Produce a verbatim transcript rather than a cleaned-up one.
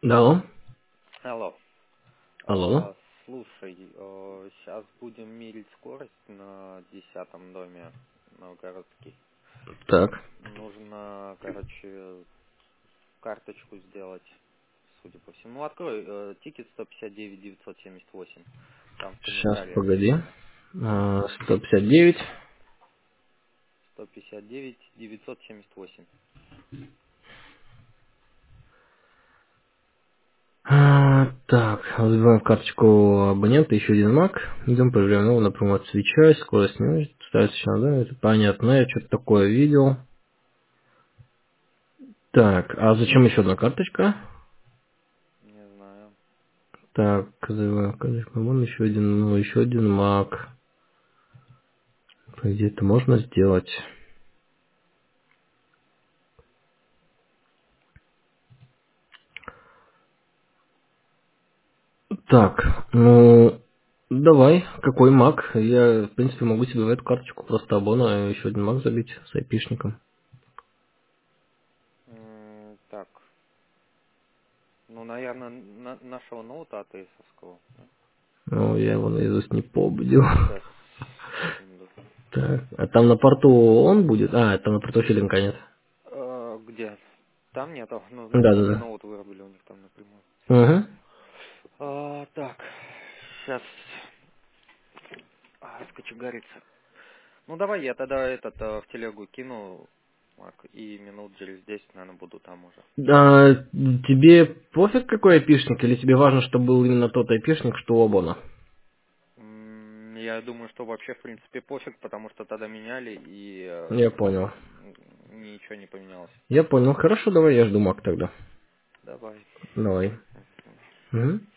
Да. Алло. Алло. А, слушай, сейчас будем мерить скорость на десятом доме новгородский. Так. Нужно, короче, карточку сделать, судя по всему. Ну, открой э, тикет сто пятьдесят девять девятьсот семьдесят восемь. Там в Сейчас, комментариях погоди. А, сто пятьдесят девять. сто пятьдесят девять девятьсот семьдесят восемь. А, так, выбираем карточку абонента, еще один маг. Идем, проверяем его напрямую от свеча, скорость не достаточно, да, это понятно, я что-то такое видел. Так, а зачем еще одна карточка? Не знаю. Так, вызываем карточку, вон еще один, ну, еще один маг. По идее, это можно сделать. Так, ну, давай, какой маг? Я, в принципе, могу себе в эту карточку просто абона, еще один маг забить с айпишником. М, так, ну, наверное, на- нашего ноута АТСовского. Ну, я его наизусть не помню. Сейчас, секунду. Так, а там на порту он будет? А, там на порту Филинга нет. Э, где? Там нету, ну, значит, они Да-да-да. ноут вырубили у них там напрямую. Угу. А, так, сейчас а, скочегарится. Ну давай я тогда этот э, в телегу кину, Марк, и минут через десять, наверное, буду там уже. А, тебе пофиг какой айпишник, или тебе важно, чтобы был именно тот айпишник, что у Абона? М, Я думаю, что вообще в принципе пофиг, потому что тогда меняли и э, Я понял. м, ничего не поменялось. Я понял. Хорошо, давай я жду маг тогда. Давай. Давай. Угу.